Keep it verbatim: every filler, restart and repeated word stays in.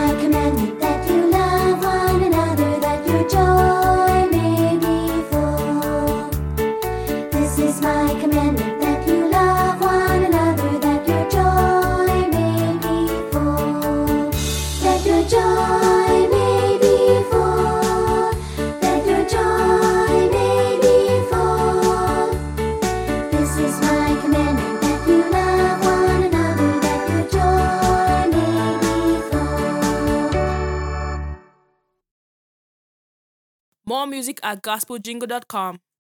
my commandment, that you love one another, that your joy may be full. This is my commandment, that you love one another, that your joy may be full. That your joy may be full. That your joy may be full. This is my commandment, that you love one another, that your joy may be full. More music at gospel jingle dot com.